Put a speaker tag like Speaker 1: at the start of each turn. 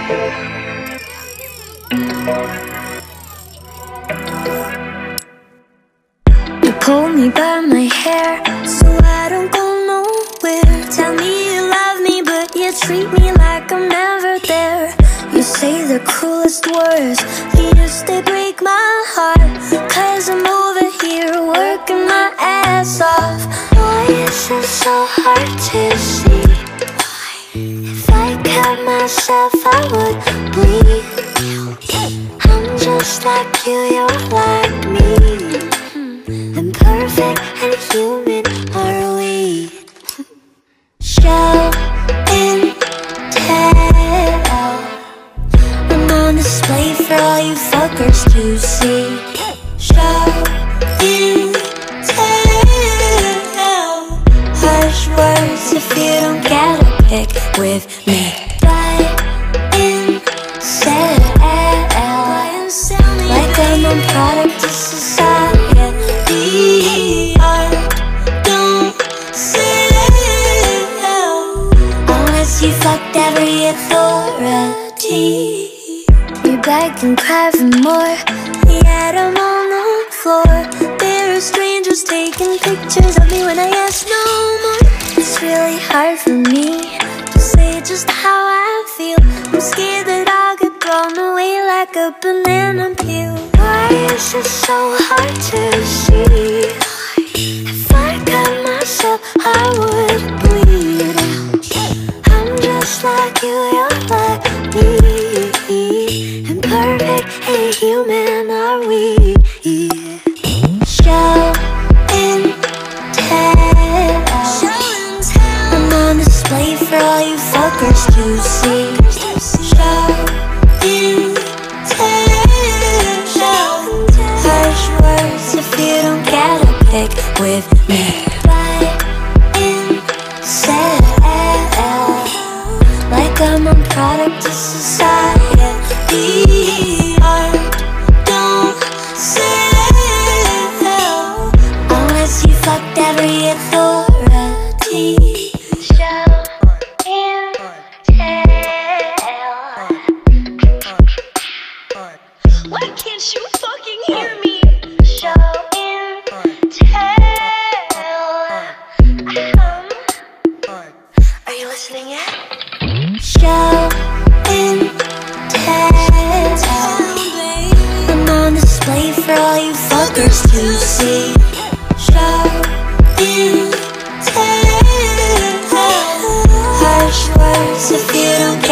Speaker 1: You pull me by my hair so I don't go nowhere. Tell me you love me, but you treat me like I'm never there. You say the cruelest words, yes, they break my heart. Cause I'm over here working my ass off. Why is it so hard to see? If I cut myself, I would bleed. I'm just like you, you're like me. Imperfect and human are we. Show and tell, I'm on display for all you fuckers to see. Show and tell, harsh words if you don't get a pick with me. Buy and sell, like I'm a product of society. You fucked every authority. You beg and cry for more, yet I'm on the floor. There are strangers taking pictures of me when I ask no more. It's really hard for me to say just how I feel. I'm scared that I'll get thrown away like a banana peel. Why is it so hard to see? If I cut myself, I would bleed. Just like you, you're like me. Imperfect and human are we. Show and tell, I'm on display for all you fuckers to see. Show and tell, harsh words if you don't get a pick with me. Buy and sell, like I'm a product of society. Art don't sell unless you fucked every authority. Show and tell. Why can't you fucking hear me? Show and tell. Are you listening yet? Show and tell, I'm on display for all you fuckers to see. Show and tell, harsh words if you don't